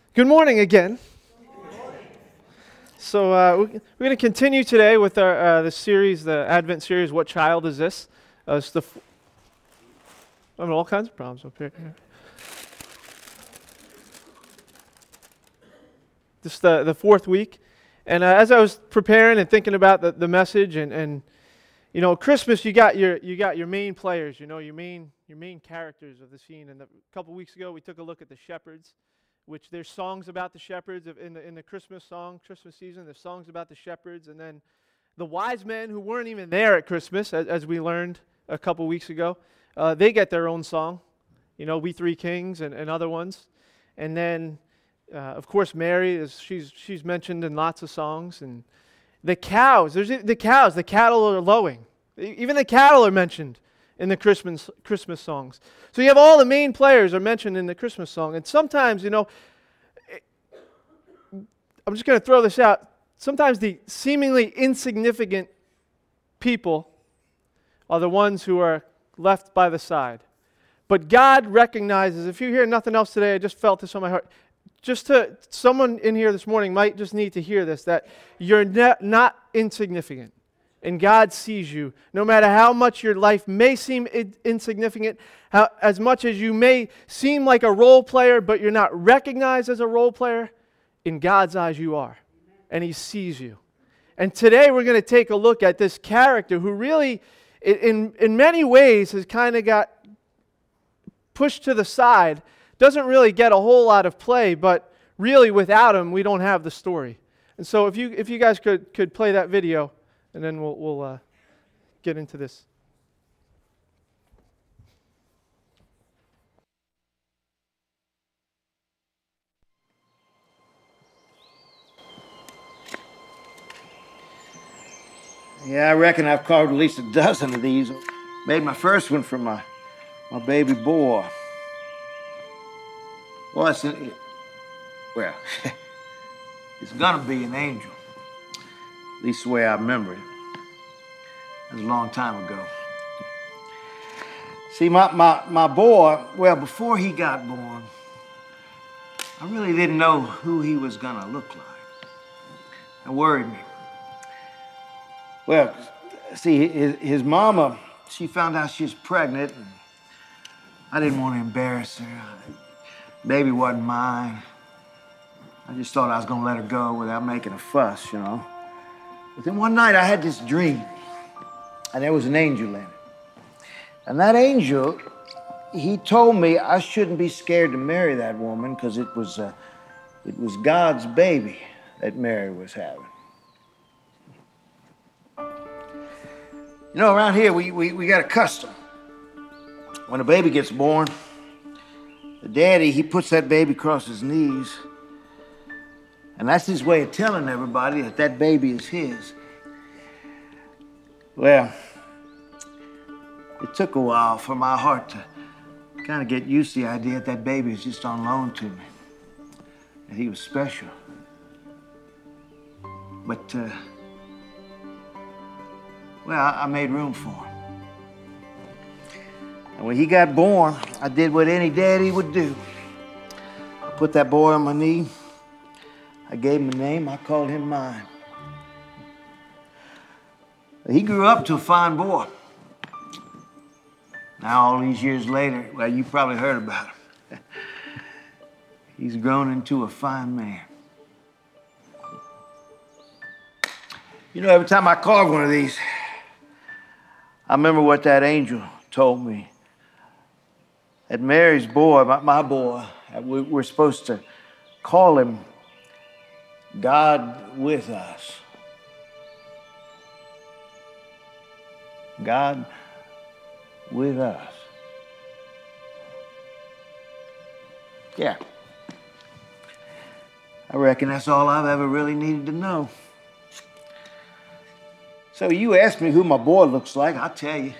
Good morning again. So we're going to continue today with our the series, the Advent series. What child is this? It's I mean, all kinds of problems up here. This is the fourth week, and as I was preparing and thinking about the message, and Christmas, you got your main players, your main characters of the scene. And a couple weeks ago, we took a look at the shepherds, which there's songs about the shepherds in the Christmas season. There's songs about the shepherds, and then the wise men who weren't even there at Christmas, as we learned a couple weeks ago, they get their own song. We Three Kings and other ones, and then of course Mary she's mentioned in lots of songs, and the cows. The cattle are lowing. Even the cattle are mentioned in the Christmas songs. So you have all the main players are mentioned in the Christmas song. And sometimes, I'm just going to throw this out. Sometimes the seemingly insignificant people are the ones who are left by the side. But God recognizes, if you hear nothing else today, I just felt this on my heart. Someone in here this morning might just need to hear this, that you're not insignificant. And God sees you. No matter how much your life may seem insignificant, as much as you may seem like a role player, but you're not recognized as a role player, in God's eyes you are. And He sees you. And today we're going to take a look at this character who really, in many ways, has kind of got pushed to the side. Doesn't really get a whole lot of play, but really without him, we don't have the story. And so if you guys could play that video, and then we'll get into this. Yeah, I reckon I've carved at least a dozen of these. Made my first one for my baby boy. Well, it's gonna be an angel. At least the way I remember it. That was a long time ago. See, my boy, well, before he got born, I really didn't know who he was gonna look like. It worried me. Well, see, his mama, she found out she was pregnant, and I didn't want to embarrass her. Baby wasn't mine. I just thought I was gonna let her go without making a fuss, But then one night I had this dream, and there was an angel in it. And that angel, he told me I shouldn't be scared to marry that woman because it was God's baby that Mary was having. Around here we got a custom. When a baby gets born, the daddy, he puts that baby across his knees, and that's his way of telling everybody that baby is his. Well, it took a while for my heart to kind of get used to the idea that baby was just on loan to me, that he was special. But, I made room for him. And when he got born, I did what any daddy would do. I put that boy on my knee. I gave him a name. I called him mine. He grew up to a fine boy. Now, all these years later, well, you probably heard about him. He's grown into a fine man. Every time I carve one of these, I remember what that angel told me. That Mary's boy, my boy, we're supposed to call him God with us. God with us. Yeah. I reckon that's all I've ever really needed to know. So you asked me who my boy looks like, I'll tell you.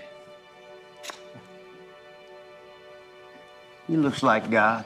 He looks like God.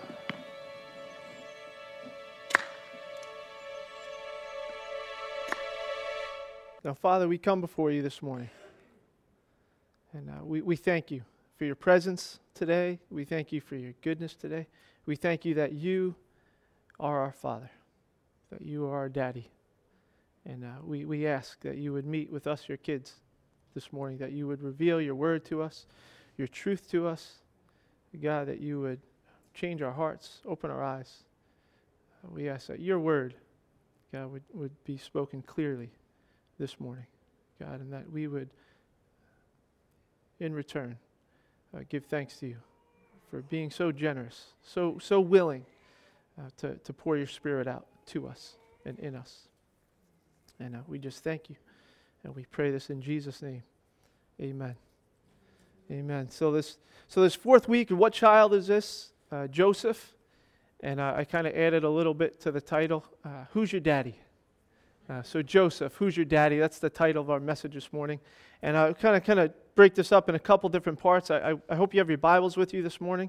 Now, Father, we come before you this morning, and we thank you for your presence today. We thank you for your goodness today. We thank you that you are our Father, that you are our daddy. And we ask that you would meet with us, your kids, this morning, that you would reveal your word to us, your truth to us. God, that you would change our hearts, open our eyes. We ask that your word, God, would be spoken clearly this morning, God, and that we would, in return, give thanks to you for being so generous, so willing to pour your Spirit out to us and in us. And we just thank you, and we pray this in Jesus' name. Amen. Amen. So this fourth week, what child is this? Joseph. And I kind of added a little bit to the title. Who's your daddy? So Joseph, who's your daddy? That's the title of our message this morning. And I'll kind of break this up in a couple different parts. I hope you have your Bibles with you this morning.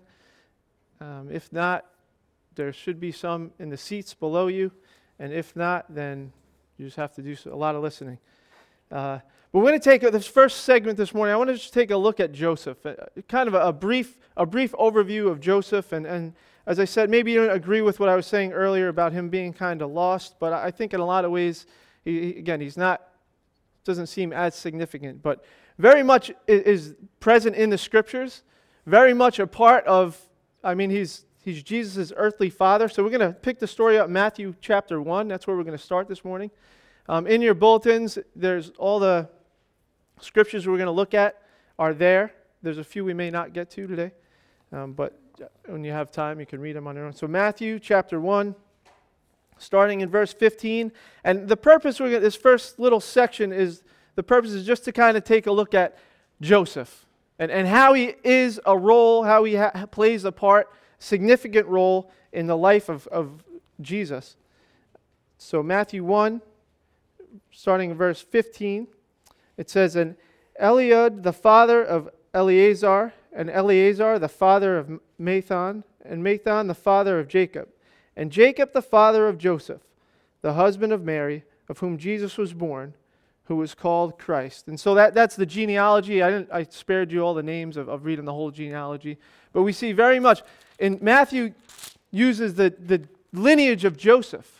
If not, there should be some in the seats below you. And if not, then you just have to do a lot of listening. But we're going to take this first segment this morning. I want to just take a look at Joseph, kind of a brief overview of Joseph. And as I said, maybe you don't agree with what I was saying earlier about him being kind of lost, but I think in a lot of ways, he's not, doesn't seem as significant, but very much is present in the Scriptures, very much a part of, he's Jesus' earthly father. So we're going to pick the story up, Matthew chapter 1. That's where we're going to start this morning. In your bulletins, there's all the scriptures we're going to look at are there. There's a few we may not get to today, but when you have time, you can read them on your own. So Matthew chapter 1, starting in verse 15. And the purpose, this first little section is just to kind of take a look at Joseph and how he is a role, how he plays a part, significant role in the life of Jesus. So Matthew 1, starting in verse 15, it says, "And Eliud, the father of Eleazar, and Eleazar, the father of Mathan, and Mathan, the father of Jacob, and Jacob, the father of Joseph, the husband of Mary, of whom Jesus was born, who was called Christ." And so that's the genealogy. I spared you all the names of reading the whole genealogy. But we see very much, in Matthew uses the lineage of Joseph.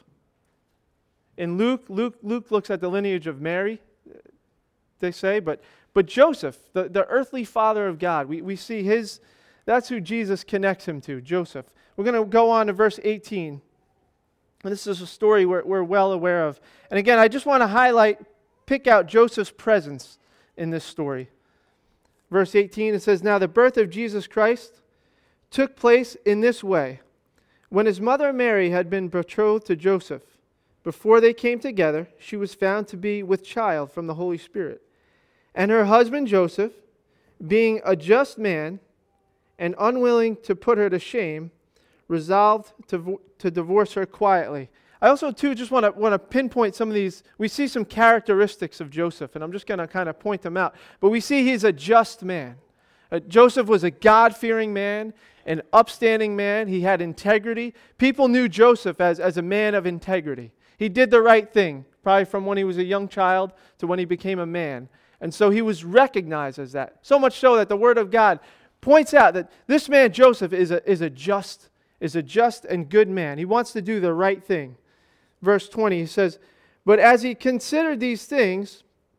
In Luke looks at the lineage of Mary, they say, but Joseph, the earthly father of God, we see that's who Jesus connects him to, Joseph. We're going to go on to verse 18. And this is a story we're well aware of. And again, I just want to pick out Joseph's presence in this story. Verse 18, it says, "Now the birth of Jesus Christ took place in this way. When his mother Mary had been betrothed to Joseph, before they came together, she was found to be with child from the Holy Spirit. And her husband Joseph, being a just man and unwilling to put her to shame, resolved to divorce her quietly." I also, too, just want to pinpoint some of these. We see some characteristics of Joseph, and I'm just going to kind of point them out. But we see he's a just man. Joseph was a God-fearing man, an upstanding man. He had integrity. People knew Joseph as a man of integrity. He did the right thing, probably from when he was a young child to when he became a man. And so he was recognized as that. So much so that the Word of God points out that this man, Joseph, is a just and good man. He wants to do the right thing. Verse 20, he says, "But as he considered these things,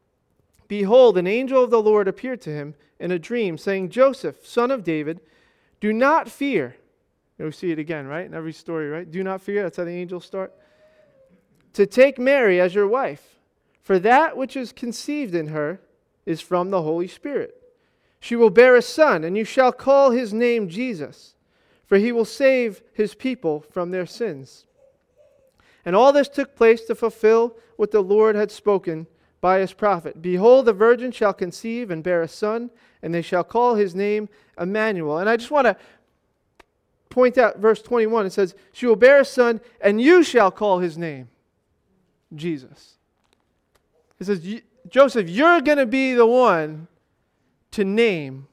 behold, an angel of the Lord appeared to him in a dream, saying, 'Joseph, son of David, do not fear.'" And we see it again, right? In every story, right? "Do not fear." That's how the angels start. "To take Mary as your wife, for that which is conceived in her is from the Holy Spirit. She will bear a son, and you shall call his name Jesus, for he will save his people from their sins." And all this took place to fulfill what the Lord had spoken by his prophet. "Behold, the virgin shall conceive and bear a son, and they shall call his name Emmanuel." And I just want to point out verse 21. It says, "She will bear a son, and you shall call his name Jesus." It says, Joseph, you're going to be the one to name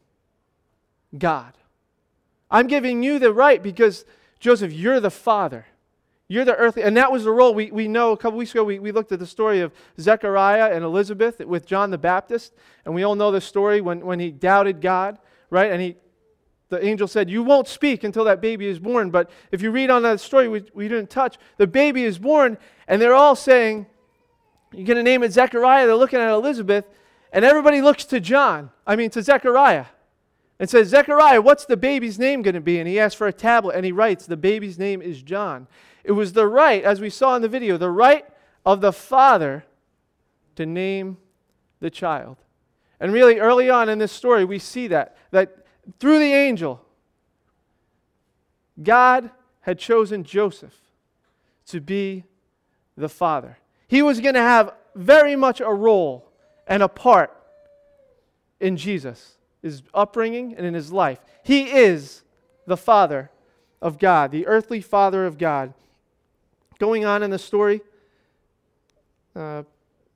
God. I'm giving you the right because, Joseph, you're the father. You're the earthly, and that was the role we know. A couple weeks ago, we looked at the story of Zechariah and Elizabeth with John the Baptist, and we all know the story when he doubted God, right? And the angel said, you won't speak until that baby is born. But if you read on that story we didn't touch, the baby is born, and they're all saying, you're going to name it Zechariah. They're looking at Elizabeth, and everybody looks to to Zechariah, and says, Zechariah, what's the baby's name going to be? And he asks for a tablet, and he writes, the baby's name is John. It was the right, as we saw in the video, the right of the father to name the child. And really, early on in this story, we see that through the angel, God had chosen Joseph to be the father. He was going to have very much a role and a part in Jesus, his upbringing and in his life. He is the Father of God, the earthly Father of God. Going on in the story, we'll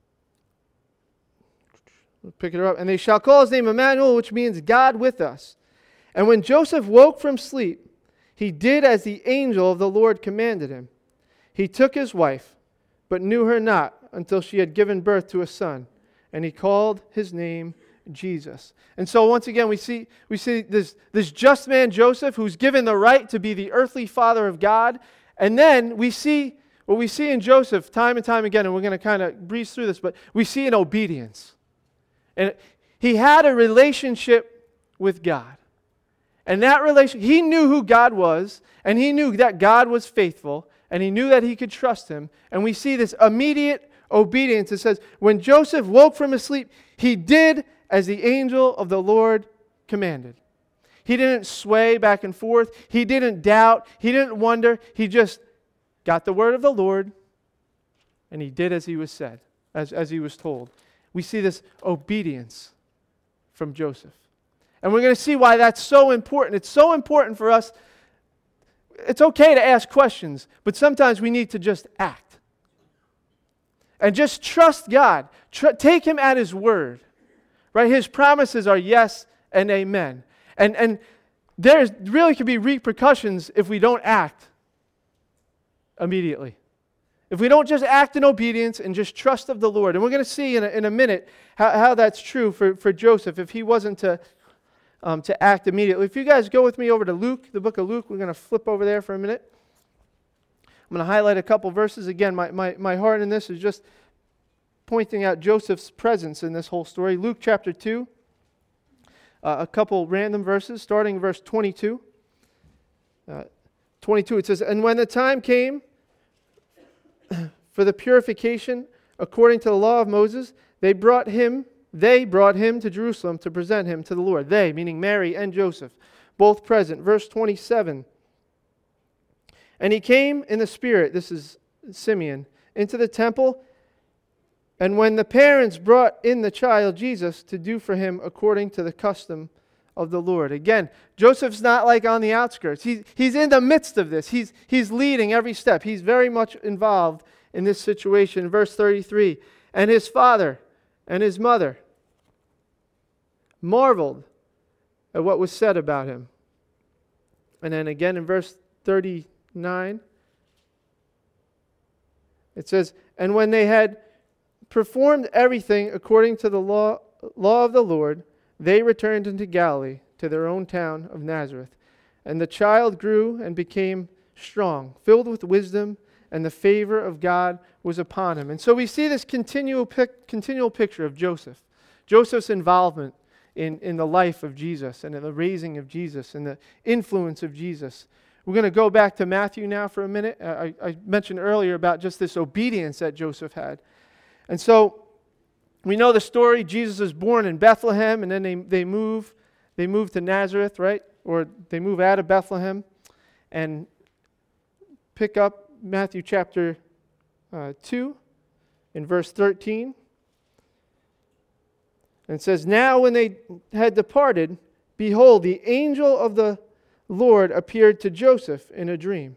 pick it up. And they shall call his name Emmanuel, which means God with us. And when Joseph woke from sleep, he did as the angel of the Lord commanded him. He took his wife, but knew her not until she had given birth to a son, and he called his name Jesus. And so once again, we see this just man Joseph, who's given the right to be the earthly father of God. And then we see what we see in Joseph time and time again, and we're going to kind of breeze through this, but we see an obedience. And he had a relationship with God. And that he knew who God was, and he knew that God was faithful, and he knew that he could trust him. And we see this immediate obedience. It says, when Joseph woke from his sleep, he did as the angel of the Lord commanded. He didn't sway back and forth. He didn't doubt. He didn't wonder. He just got the word of the Lord, and he did as he was said, as he was told. We see this obedience from Joseph. And we're going to see why that's so important. It's so important for us. It's okay to ask questions, but sometimes we need to just act. And just trust God. Take him at his word. Right? His promises are yes and amen. And there really could be repercussions if we don't act immediately. If we don't just act in obedience and just trust of the Lord. And we're going to see in a minute how that's true for Joseph if he wasn't to act immediately. If you guys go with me over to Luke, the book of Luke, we're going to flip over there for a minute. I'm going to highlight a couple verses. Again, my heart in this is just pointing out Joseph's presence in this whole story. Luke chapter 2, a couple random verses, starting in verse 22. 22, it says, and when the time came for the purification according to the law of Moses, they brought him to Jerusalem to present him to the Lord. They, meaning Mary and Joseph, both present. Verse 27. And he came in the Spirit, this is Simeon, into the temple. And when the parents brought in the child Jesus to do for him according to the custom of the Lord. Again, Joseph's not like on the outskirts. He's in the midst of this. He's leading every step. He's very much involved in this situation. Verse 33. And his father and his mother marveled at what was said about him. And then again in verse 39, it says, and when they had performed everything according to the law of the Lord, they returned into Galilee to their own town of Nazareth. And the child grew and became strong, filled with wisdom, and the favor of God was upon him. And so we see this continual picture of Joseph. Joseph's involvement in the life of Jesus and in the raising of Jesus and the influence of Jesus. We're going to go back to Matthew now for a minute. I mentioned earlier about just this obedience that Joseph had. And so we know the story. Jesus is born in Bethlehem, and then they move to Nazareth, right? Or they move out of Bethlehem and pick up Matthew chapter 2 in verse 13. And it says, now when they had departed, behold, the angel of the Lord appeared to Joseph in a dream.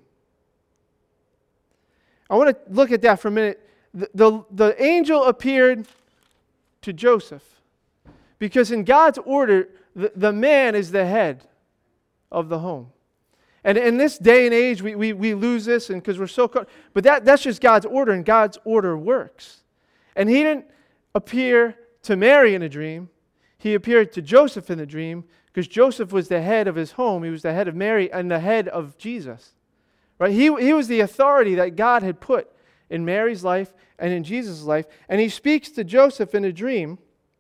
I want to look at that for a minute. The angel appeared to Joseph because in God's order, the man is the head of the home. And in this day and age, we lose this and because we're so caught. But that's just God's order, and God's order works. And he didn't appear to Mary in a dream. He appeared to Joseph in a dream Because Joseph was the head of his home. He was the head of Mary and the head of Jesus. Right? He was the authority that God had put in Mary's life and in Jesus' life. And he speaks to Joseph in a dream.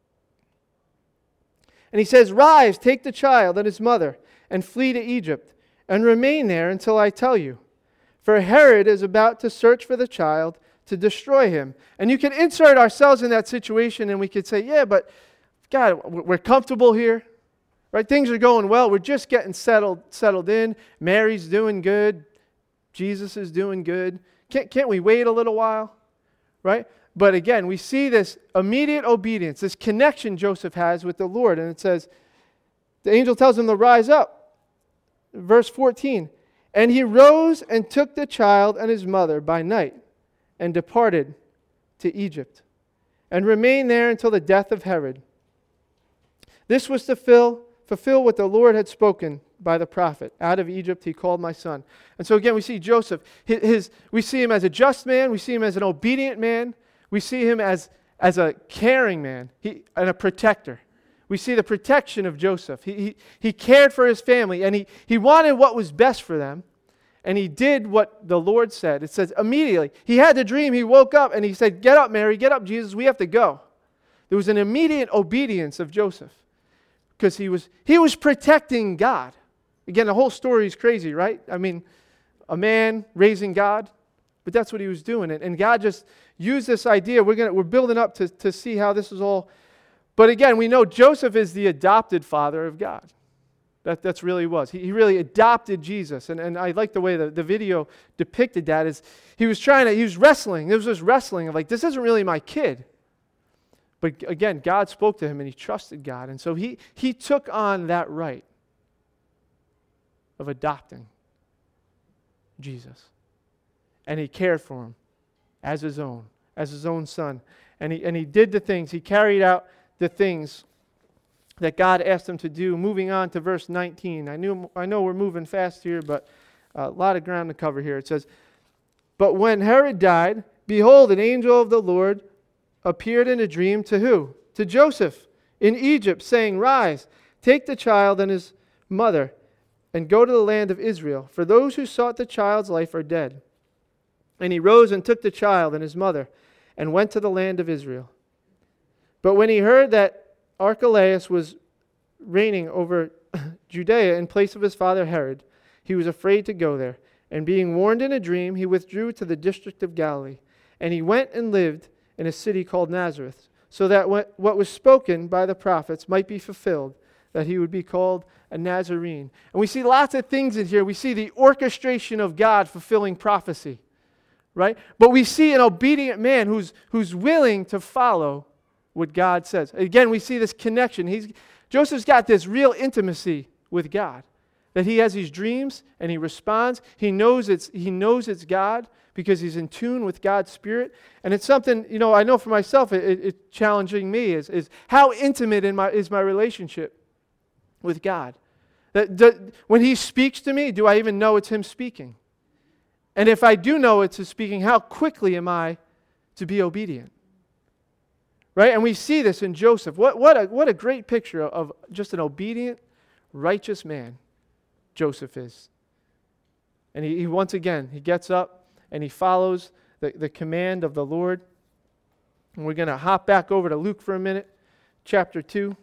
And he says, "Rise, take the child and his mother, and flee to Egypt, and remain there until I tell you. For Herod is about to search for the child to destroy him." And you can insert ourselves in that situation, and we could say, yeah, but God, we're comfortable here. Right? Things are going well. We're just getting settled in. Mary's doing good. Jesus is doing good. Can't we wait a little while? Right? But again, we see this immediate obedience, this connection Joseph has with the Lord. And it says, the angel tells him to rise up. Verse 14, "And he rose and took the child and his mother by night and departed to Egypt and remained there until the death of Herod. This was to fulfill what the Lord had spoken by the prophet. Out of Egypt he called my son." And so again, we see Joseph. We see him as a just man. We see him as an obedient man. We see him as a caring man and a protector. We see the protection of Joseph. He cared for his family, and he wanted what was best for them, and he did what the Lord said. It says immediately. He had the dream. He woke up, and he said, "Get up, Mary. Get up, Jesus. We have to go." There was an immediate obedience of Joseph because he was protecting God. Again, the whole story is crazy, right? I mean, a man raising God, but that's what he was doing. And God just used this idea. We're building up to see how this is all. But again, we know Joseph is the adopted father of God. That's really was. He really adopted Jesus. And I like the way the video depicted that. Is he was wrestling. There was this wrestling of like, this isn't really my kid. But again, God spoke to him and he trusted God. And so he took on that right of adopting Jesus. And he cared for him as his own son. And he did the things, he carried out the things that God asked him to do. Moving on to verse 19. I know we're moving fast here, but a lot of ground to cover here. It says, "But when Herod died, behold, an angel of the Lord appeared in a dream to who? To Joseph in Egypt, saying, 'Rise, take the child and his mother, and go to the land of Israel, for those who sought the child's life are dead.' And he rose and took the child and his mother, and went to the land of Israel. But when he heard that Archelaus was reigning over Judea in place of his father Herod, he was afraid to go there. And being warned in a dream, he withdrew to the district of Galilee. And he went and lived in a city called Nazareth, so that what was spoken by the prophets might be fulfilled, that he would be called a Nazarene." And we see lots of things in here. We see the orchestration of God fulfilling prophecy, right? But we see an obedient man who's willing to follow what God says. Again, we see this connection. Joseph's got this real intimacy with God, that he has these dreams and he responds. He knows it's God because he's in tune with God's Spirit. And it's something, I know for myself, it challenging me is how intimate is my relationship with God. When he speaks to me, do I even know it's him speaking? And if I do know it's him speaking, how quickly am I to be obedient? Right? And we see this in Joseph. What a great picture of just an obedient, righteous man Joseph is. And he once again, he gets up and he follows the command of the Lord. And we're going to hop back over to Luke for a minute, chapter 2.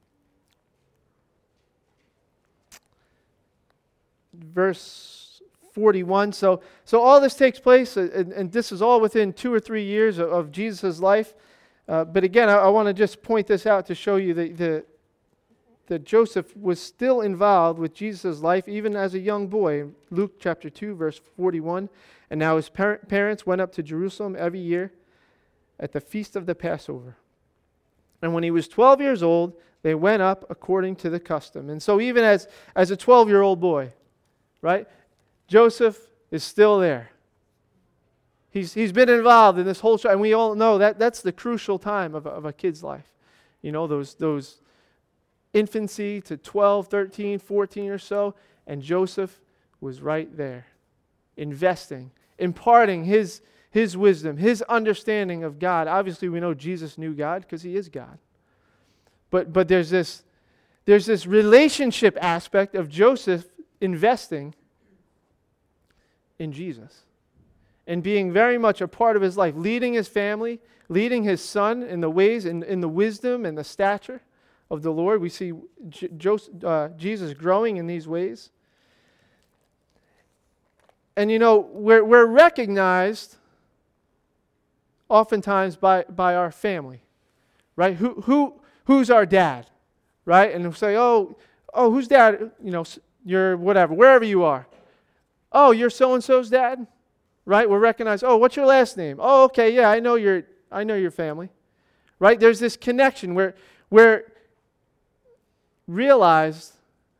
Verse 41. So all this takes place, and this is all within 2 or 3 years of Jesus' life. But again, I want to just point this out to show you that Joseph was still involved with Jesus' life even as a young boy. Luke chapter 2, verse 41. "And now his parents went up to Jerusalem every year at the feast of the Passover. And when he was 12 years old, they went up according to the custom." And so even as a 12-year-old boy, right, Joseph is still there. He's been involved in this whole show, and we all know that's the crucial time of a kid's life. Those infancy to 12, 13, 14 or so, and Joseph was right there, investing, imparting his wisdom, his understanding of God. Obviously, we know Jesus knew God because he is God. But there's this there's this relationship aspect of Joseph investing in Jesus and being very much a part of his life, leading his family, leading his son in the ways and in the wisdom and the stature of the Lord. We see Jesus growing in these ways. And we're recognized oftentimes by our family, right? Who's our dad, right? And we'll say, oh, who's dad? You're whatever, wherever you are. Oh, you're so-and-so's dad, right? We're recognized. Oh, what's your last name? Oh, okay, yeah, I know your family, right? There's this connection where we're realized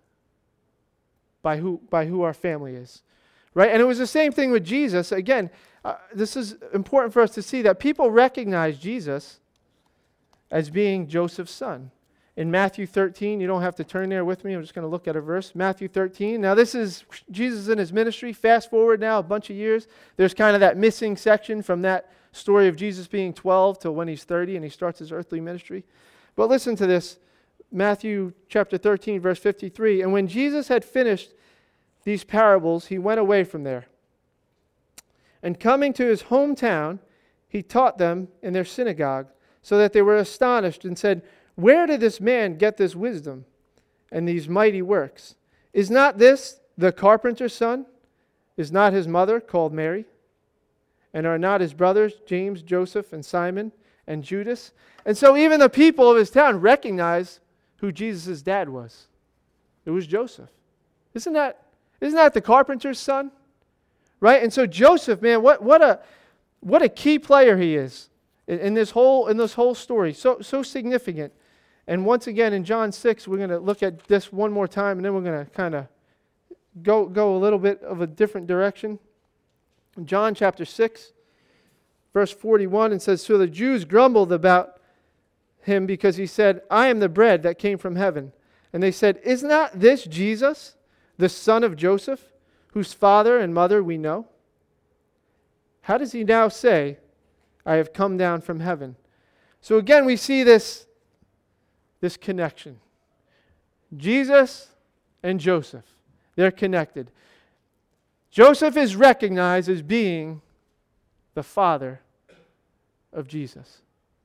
by who our family is, right? And it was the same thing with Jesus. Again, this is important for us to see that people recognize Jesus as being Joseph's son. In Matthew 13, you don't have to turn there with me. I'm just going to look at a verse. Matthew 13. Now this is Jesus in his ministry. Fast forward now a bunch of years. There's kind of that missing section from that story of Jesus being 12 to when he's 30 and he starts his earthly ministry. But listen to this. Matthew chapter 13, verse 53. And when Jesus had finished these parables, he went away from there. And coming to his hometown, he taught them in their synagogue, so that they were astonished and said, "Where did this man get this wisdom and these mighty works? Is not this the carpenter's son? Is not his mother called Mary? And are not his brothers James, Joseph, and Simon, and Judas?" And so even the people of his town recognized who Jesus' dad was. It was Joseph. Isn't that the carpenter's son? Right? And so Joseph, man, what a key player he is in this whole story. So significant. And once again in John 6, we're going to look at this one more time, and then we're going to kind of go a little bit of a different direction. In John chapter 6, verse 41, it says, "So the Jews grumbled about him because he said, 'I am the bread that came from heaven.' And they said, 'Is not this Jesus, the son of Joseph, whose father and mother we know? How does he now say, I have come down from heaven?'" So again, we see this connection. Jesus and Joseph, they're connected. Joseph is recognized as being the father of Jesus.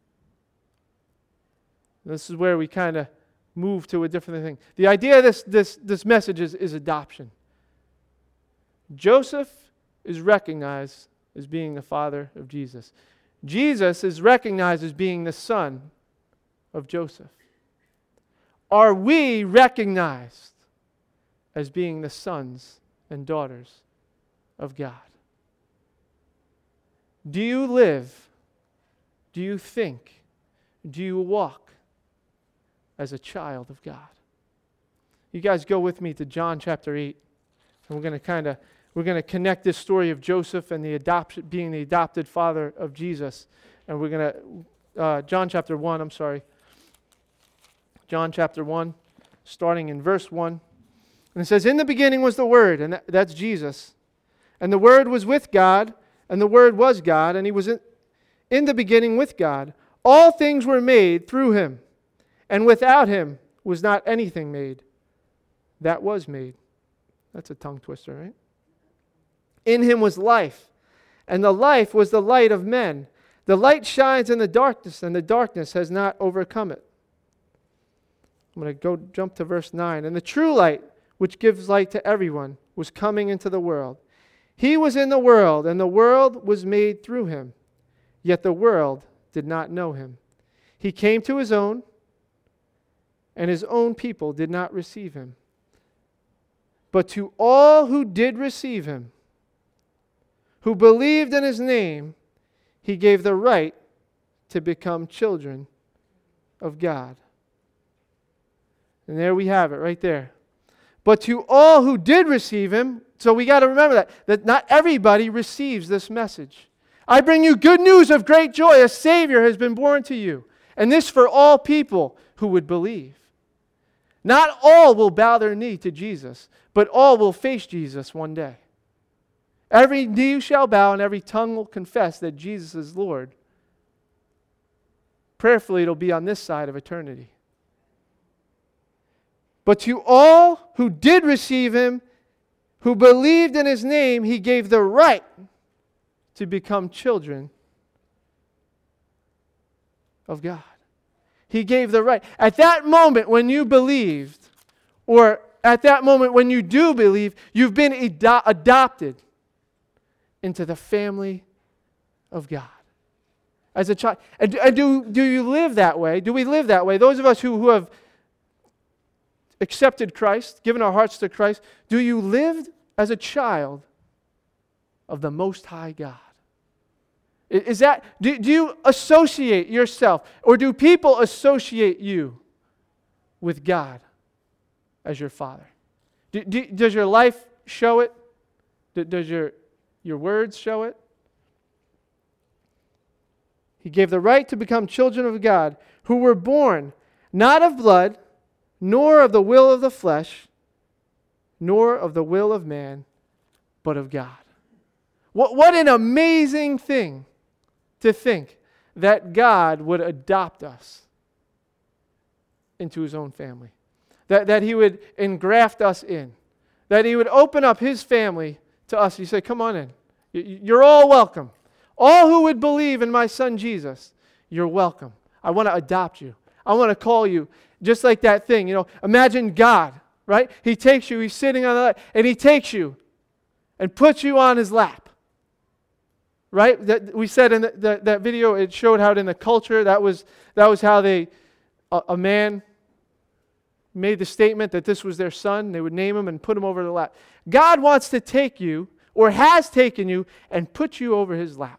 This is where we kind of move to a different thing. The idea of this message is adoption. Joseph is recognized as being the father of Jesus. Jesus is recognized as being the son of Joseph. Are we recognized as being the sons and daughters of God? Do you live? Do you think? Do you walk as a child of God? You guys go with me to John chapter 8. And we're going to connect this story of Joseph and being the adopted father of Jesus. And we're going to John chapter 1, John chapter 1, starting in verse 1. And it says, "In the beginning was the Word," and that's Jesus. "And the Word was with God, and the Word was God, and he was in the beginning with God. All things were made through him, and without him was not anything made that was made." That's a tongue twister, right? "In him was life, and the life was the light of men. The light shines in the darkness, and the darkness has not overcome it." I'm going to jump to verse 9. "And the true light, which gives light to everyone, was coming into the world. He was in the world, and the world was made through him. Yet the world did not know him. He came to his own, and his own people did not receive him. But to all who did receive him, who believed in his name, he gave the right to become children of God." And there we have it right there. But to all who did receive him, so we got to remember that not everybody receives this message. "I bring you good news of great joy. A Savior has been born to you. And this for all people who would believe." Not all will bow their knee to Jesus, but all will face Jesus one day. Every knee shall bow and every tongue will confess that Jesus is Lord. Prayerfully, it'll be on this side of eternity. But to all who did receive him, who believed in his name, he gave the right to become children of God. He gave the right. At that moment when you believed, or at that moment when you do believe, you've been adopted into the family of God. As a child. And do you live that way? Do we live that way? Those of us who have accepted Christ, given our hearts to Christ, do you live as a child of the Most High God? Is that, do you associate yourself, or do people associate you with God as your Father? Does your life show it? Does your words show it? He gave the right to become children of God, who were born not of blood, nor of the will of the flesh, nor of the will of man, but of God. What an amazing thing to think that God would adopt us into his own family. That he would engraft us in. That he would open up his family to us. He said, come on in. You're all welcome. All who would believe in my son Jesus, you're welcome. I want to adopt you. I want to call you just like that thing. Imagine God, right? He takes you, he's sitting on the lap, and he takes you and puts you on his lap. Right? That we said in that video, it showed how in the culture, that was how a man made the statement that this was their son. They would name him and put him over the lap. God wants to take you, or has taken you, and put you over his lap.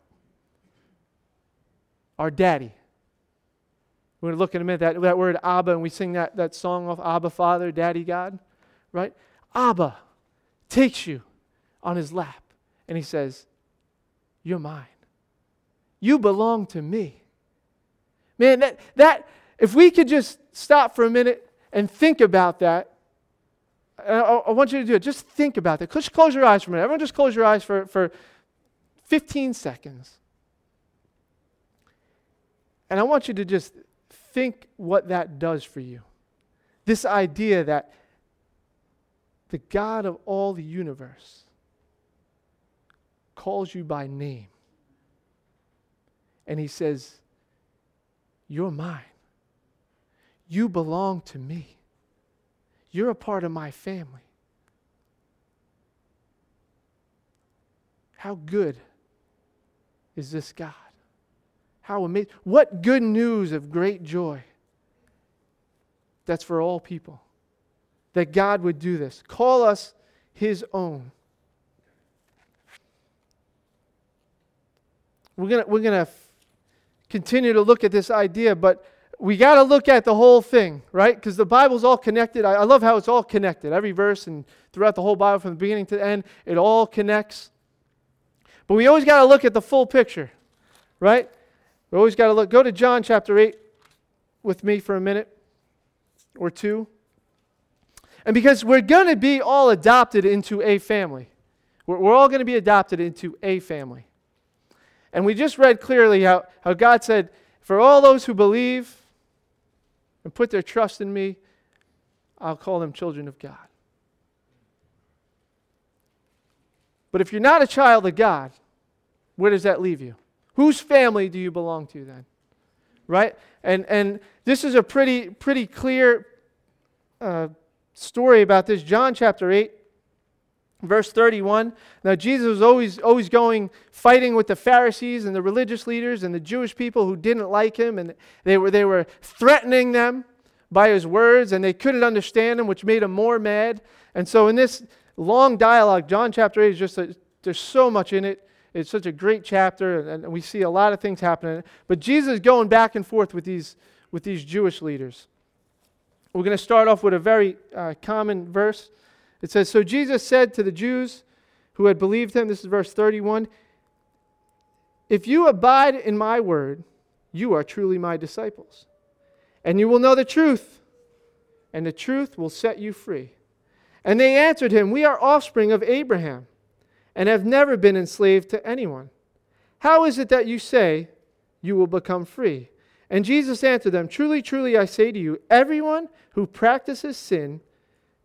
Our daddy. We're going to look in a minute that word Abba, and we sing that song of Abba Father, Daddy God, right? Abba takes you on his lap, and he says, you're mine. You belong to me. Man, that if we could just stop for a minute and think about that, I want you to do it. Just think about that. Just close your eyes for a minute. Everyone just close your eyes for 15 seconds. And I want you to just think what that does for you. This idea that the God of all the universe calls you by name. And he says, you're mine. You belong to me. You're a part of my family. How good is this God? How amazing. What good news of great joy. That's for all people. That God would do this. Call us his own. We're gonna continue to look at this idea, but we got to look at the whole thing, right? Because the Bible's all connected. I love how it's all connected. Every verse and throughout the whole Bible from the beginning to the end, it all connects. But we always got to look at the full picture, right? We always got to look. Go to John chapter 8 with me for a minute or two. And because we're going to be all adopted into a family. We're all going to be adopted into a family. And we just read clearly how God said, for all those who believe and put their trust in me, I'll call them children of God. But if you're not a child of God, where does that leave you? Whose family do you belong to then? Right? And this is a pretty clear story about this. John chapter 8, verse 31. Now Jesus was always fighting with the Pharisees and the religious leaders and the Jewish people who didn't like him, and they were threatening them by his words, and they couldn't understand him, which made him more mad. And so in this long dialogue, John chapter 8 is just there's so much in it. It's such a great chapter, and we see a lot of things happening. But Jesus is going back and forth with these Jewish leaders. We're going to start off with a very common verse. It says, so Jesus said to the Jews who had believed him, this is verse 31, if you abide in my word, you are truly my disciples. And you will know the truth, and the truth will set you free. And they answered him, we are offspring of Abraham, and have never been enslaved to anyone. How is it that you say you will become free? And Jesus answered them, truly, truly, I say to you, everyone who practices sin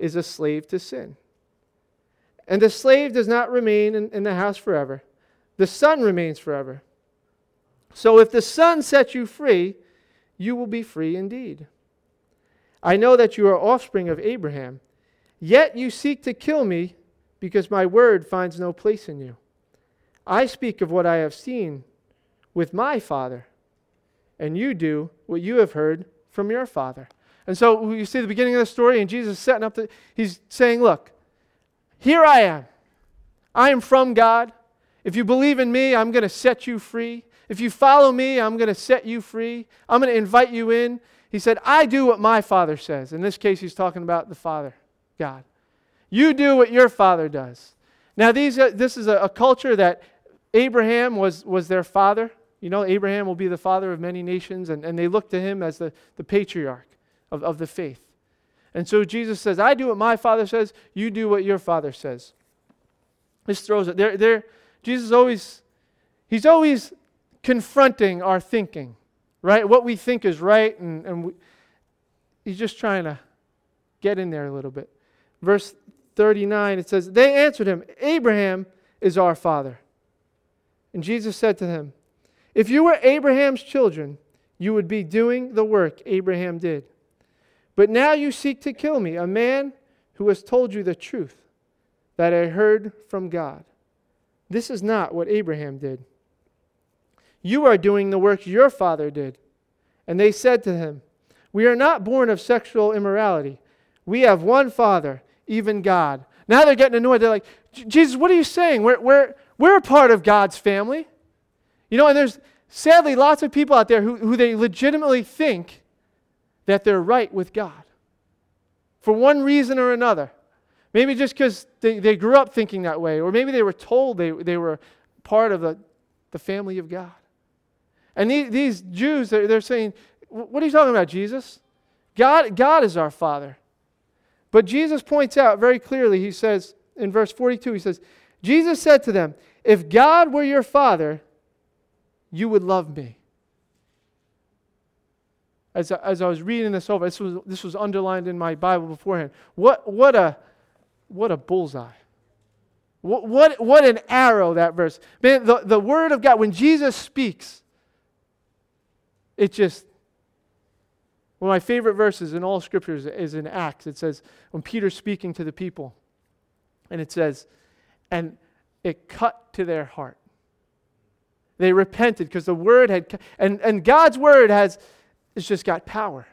is a slave to sin. And the slave does not remain in the house forever. The Son remains forever. So if the Son sets you free, you will be free indeed. I know that you are offspring of Abraham, yet you seek to kill me because my word finds no place in you. I speak of what I have seen with my Father, and you do what you have heard from your father. And so you see the beginning of the story, and Jesus is setting up, he's saying, look, here I am. I am from God. If you believe in me, I'm going to set you free. If you follow me, I'm going to set you free. I'm going to invite you in. He said, I do what my Father says. In this case, he's talking about the Father, God. You do what your Father does. Now, this is a culture that Abraham was their father. You know, Abraham will be the father of many nations, and they look to him as the patriarch of the faith. And so Jesus says, I do what my Father says, you do what your Father says. This throws it. Jesus he's always confronting our thinking, right? What we think is right, and he's just trying to get in there a little bit. Verse 39, it says, they answered him, Abraham is our father. And Jesus said to them, if you were Abraham's children, you would be doing the work Abraham did. But now you seek to kill me, a man who has told you the truth that I heard from God. This is not what Abraham did. You are doing the work your father did. And they said to him, we are not born of sexual immorality. We have one Father, even God. Now they're getting annoyed. They're like, Jesus, what are you saying? We're a part of God's family. You know, and there's sadly lots of people out there who they legitimately think that they're right with God for one reason or another. Maybe just because they grew up thinking that way, or maybe they were told they were part of the family of God. And these Jews, they're saying, what are you talking about, Jesus? God is our Father. But Jesus points out very clearly, he says, in verse 42, he says, Jesus said to them, if God were your Father, you would love me. As I was reading this over, this was underlined in my Bible beforehand. What a bullseye. What an arrow, that verse. Man, the Word of God, when Jesus speaks, it just, one of my favorite verses in all Scriptures is in Acts. It says, when Peter's speaking to the people, and it says, and it cut to their heart. They repented because the Word had, and God's Word it's just got power.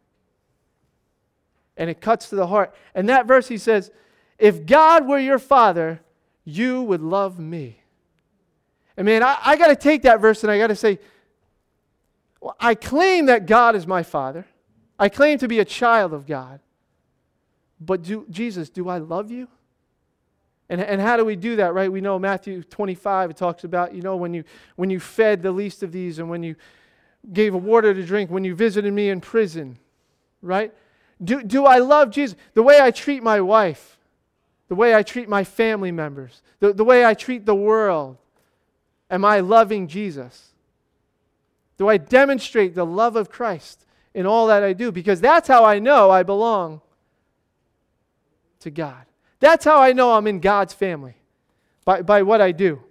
And it cuts to the heart. And that verse, he says, if God were your Father, you would love me. And man, I got to take that verse and I got to say, well, I claim that God is my Father. I claim to be a child of God. But Jesus, do I love you? And how do we do that, right? We know Matthew 25, it talks about, you know, when you fed the least of these, and when you gave water to drink, when you visited me in prison, right? Do I love Jesus? The way I treat my wife, the way I treat my family members, the way I treat the world, am I loving Jesus? Do I demonstrate the love of Christ in all that I do? Because that's how I know I belong to God. That's how I know I'm in God's family, by what I do.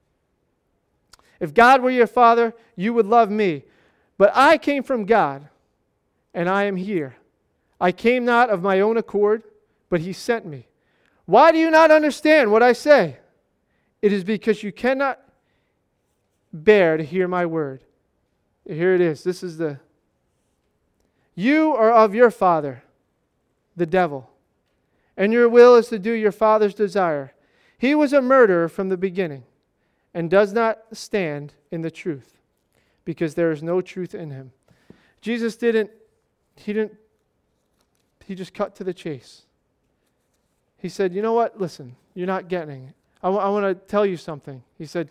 If God were your Father, you would love me. But I came from God, and I am here. I came not of my own accord, but He sent me. Why do you not understand what I say? It is because you cannot bear to hear my word. Here it is. This is you are of your father, the devil, and your will is to do your father's desire. He was a murderer from the beginning and does not stand in the truth, because there is no truth in him. Jesus he just cut to the chase. He said, you know what? Listen, you're not getting it. I want to tell you something. He said,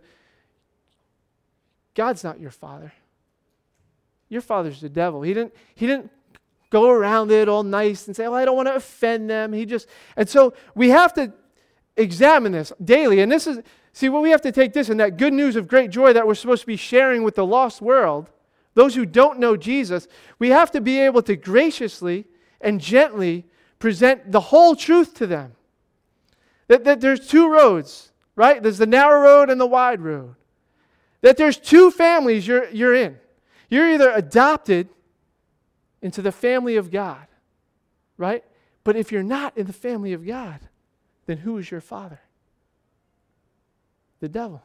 God's not your father. Your father's the devil. He didn't go around it all nice and say, oh, I don't want to offend them. And so we have to examine this daily. And this is, we have to take this and that good news of great joy that we're supposed to be sharing with the lost world, those who don't know Jesus, we have to be able to graciously and gently present the whole truth to them. That there's two roads, right? There's the narrow road and the wide road. That there's two families you're in. You're either adopted into the family of God, right? But if you're not in the family of God, then who is your father? The devil.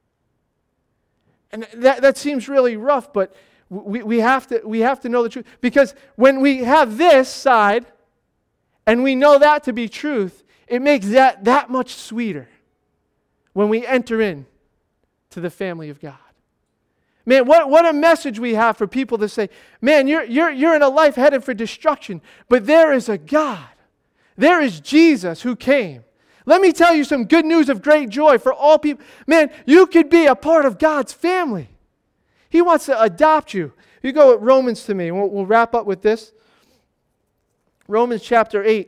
And that seems really rough, but we have to know the truth. Because when we have this side, and we know that to be truth, it makes that much sweeter when we enter in to the family of God. Man, what a message we have for people to say, man, you're in a life headed for destruction, but there is a God. There is Jesus who came. Let me tell you some good news of great joy for all people. Man, you could be a part of God's family. He wants to adopt you. You go with Romans to me, and we'll wrap up with this. Romans chapter 8.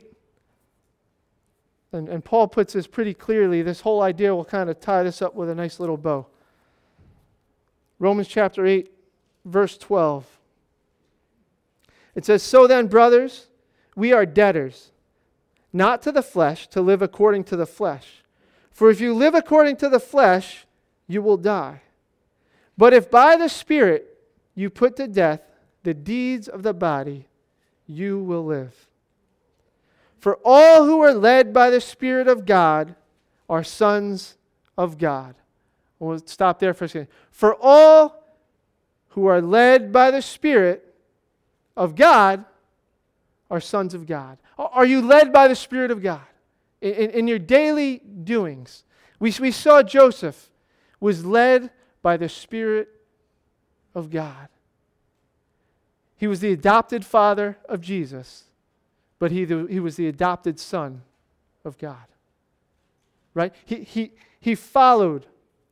And Paul puts this pretty clearly. This whole idea will kind of tie this up with a nice little bow. Romans chapter 8, verse 12. It says, "So then, brothers, we are debtors, not to the flesh, to live according to the flesh. For if you live according to the flesh, you will die. But if by the Spirit you put to death the deeds of the body, you will live. For all who are led by the Spirit of God are sons of God." We'll stop there for a second. For all who are led by the Spirit of God are sons of God. Are you led by the Spirit of God in your daily doings? We saw Joseph was led by the Spirit of God. He was the adopted father of Jesus, but he was the adopted son of God. Right? He followed.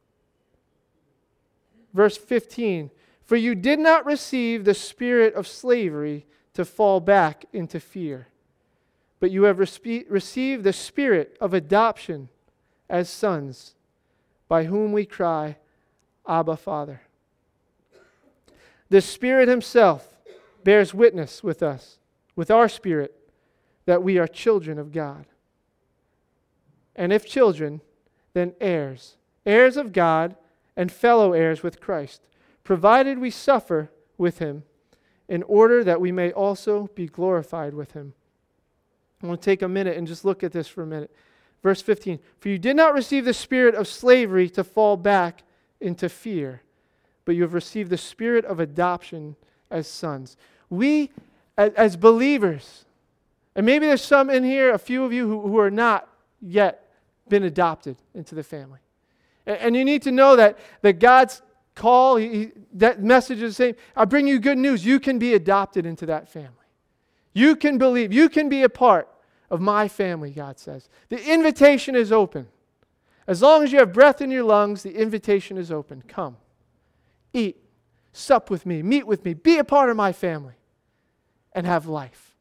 Verse 15, "For you did not receive the spirit of slavery to fall back into fear, but you have received the spirit of adoption as sons, by whom we cry, Abba, Father." The Spirit Himself bears witness with us, with our spirit, that we are children of God. And if children, then heirs, heirs of God and fellow heirs with Christ, provided we suffer with Him, in order that we may also be glorified with Him. I want to take a minute and just look at this for a minute. Verse 15, "For you did not receive the spirit of slavery to fall back into fear, but you have received the spirit of adoption as sons." We, as believers, and maybe there's some in here, a few of you who are not yet been adopted into the family. And you need to know that God's call, that message is the same. I bring you good news. You can be adopted into that family. You can believe. You can be a part of my family, God says. The invitation is open. As long as you have breath in your lungs, the invitation is open. Come, eat, sup with me, meet with me, be a part of my family, and have life.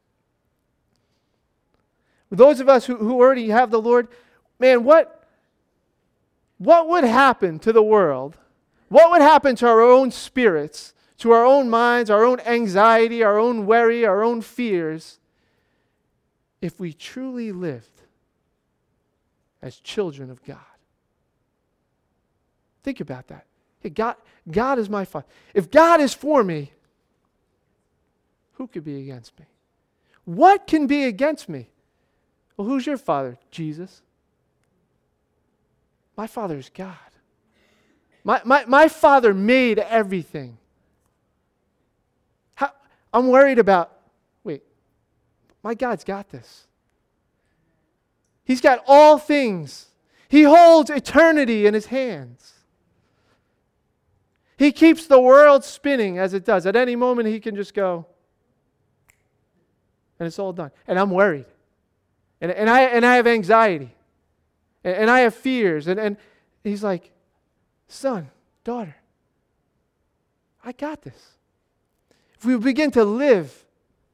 Those of us who already have the Lord, man, what would happen to the world? What would happen to our own spirits, to our own minds, our own anxiety, our own worry, our own fears, if we truly lived as children of God? Think about that. Hey, God is my Father. If God is for me, who could be against me? What can be against me? Well, who's your Father? Jesus. My Father is God. My Father made everything. I'm worried about, my God's got this. He's got all things. He holds eternity in His hands. He keeps the world spinning as it does. At any moment He can just go, and it's all done. And I'm worried. And I have anxiety. And I have fears. And He's like, son, daughter, I got this. If we begin to live,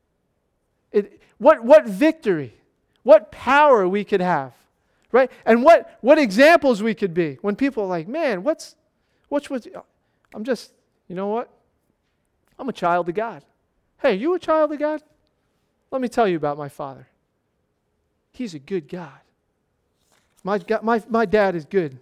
what victory, what power we could have, right? And what examples we could be when people are like, man, I'm just, you know what? I'm a child of God. Hey, you a child of God? Let me tell you about my Father. He's a good God. My dad is good.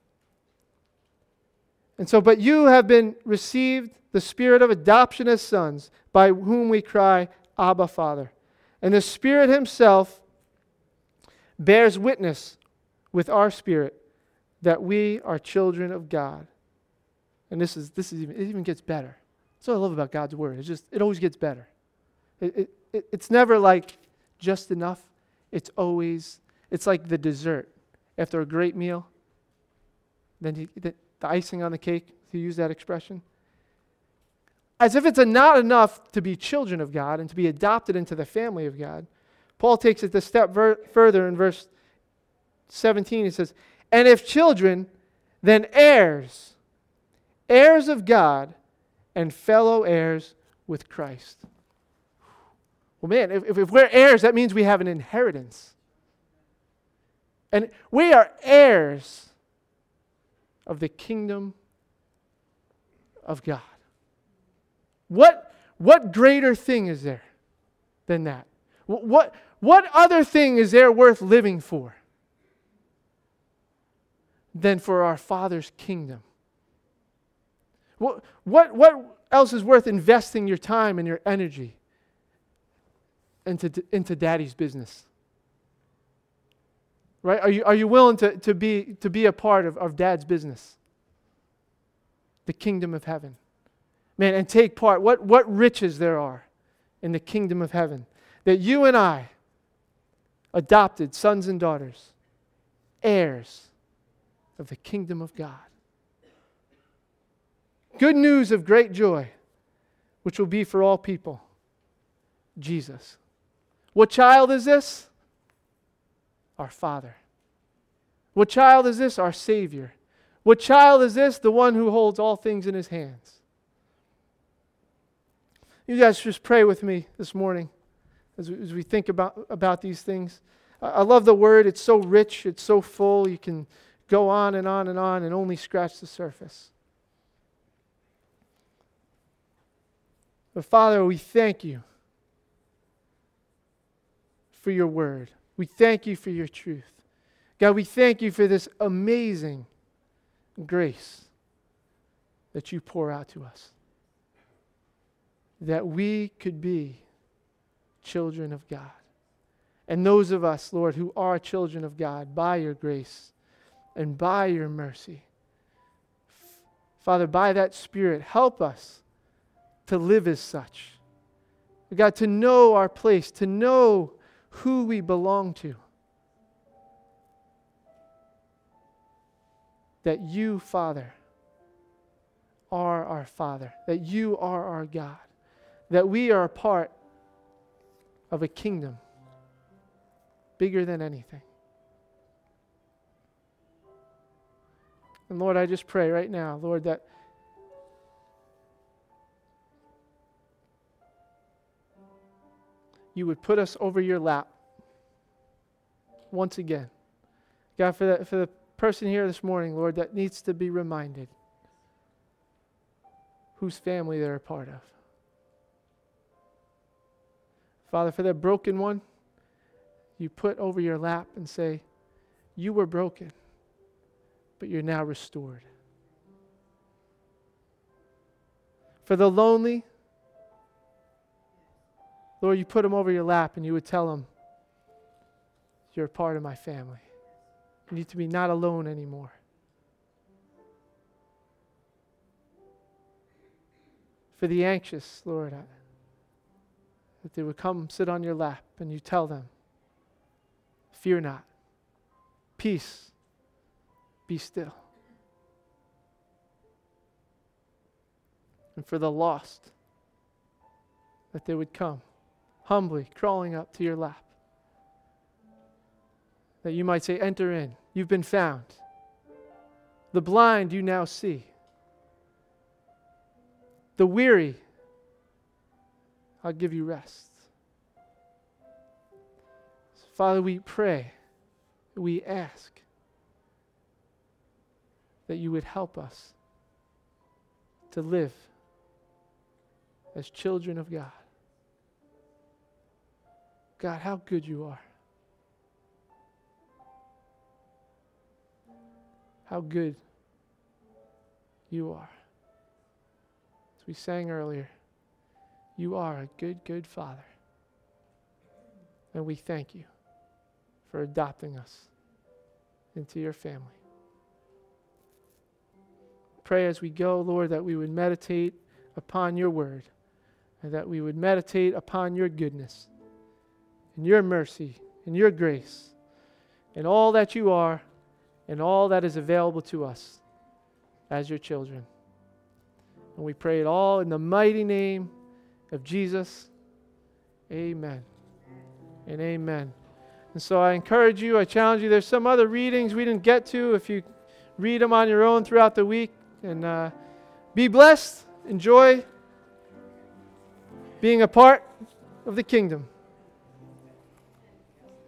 And so, but you have been received the spirit of adoption as sons, by whom we cry, Abba, Father. And the Spirit himself bears witness with our spirit that we are children of God. And it even gets better. That's what I love about God's word. It always gets better. It's never like just enough. It's like the dessert after a great meal. Then the icing on the cake, to use that expression. As if it's not enough to be children of God and to be adopted into the family of God, Paul takes it a step further in verse 17. He says, and if children, then heirs, heirs of God and fellow heirs with Christ. Well, man, if we're heirs, that means we have an inheritance. And we are heirs of the kingdom of God. What greater thing is there than that? What other thing is there worth living for than for our Father's kingdom? What else is worth investing your time and your energy into Daddy's business? Right? Are you willing to be a part of Dad's business? The kingdom of heaven. Man, and take part. What riches there are in the kingdom of heaven. That you and I, adopted sons and daughters, heirs of the kingdom of God. Good news of great joy, which will be for all people. Jesus. What child is this? Our Father. What child is this? Our Savior. What child is this? The one who holds all things in his hands. You guys just pray with me this morning as we think about these things. I love the word. It's so rich. It's so full. You can go on and on and on and only scratch the surface. But Father, we thank you for your word. We thank you for your truth. God, we thank you for this amazing grace that you pour out to us. That we could be children of God. And those of us, Lord, who are children of God by your grace and by your mercy, Father, by that Spirit, help us to live as such. God, to know our place, to know who we belong to. That you, Father, are our Father. That you are our God. That we are a part of a kingdom bigger than anything. And Lord, I just pray right now, Lord, that you would put us over your lap once again. God, for the person here this morning, Lord, that needs to be reminded whose family they're a part of. Father, for that broken one, you put over your lap and say, you were broken, but you're now restored. For the lonely, Lord, you put them over your lap and you would tell them, you're a part of my family. You need to be not alone anymore. For the anxious, Lord, that they would come sit on your lap and you tell them, fear not, peace, be still. And for the lost, that they would come humbly crawling up to your lap. That you might say, enter in, you've been found. The blind you now see. The weary, I'll give you rest. Father, we pray, we ask that you would help us to live as children of God. God, how good you are. how good you are. As we sang earlier, you are a good, good Father. And we thank you for adopting us into your family. Pray as we go, Lord, that we would meditate upon your word, and that we would meditate upon your goodness and your mercy and your grace and all that you are and all that is available to us as your children. And we pray it all in the mighty name of Jesus. Amen and amen. And so I encourage you, I challenge you, there's some other readings we didn't get to. If you read them on your own throughout the week, and be blessed, enjoy being a part of the kingdom.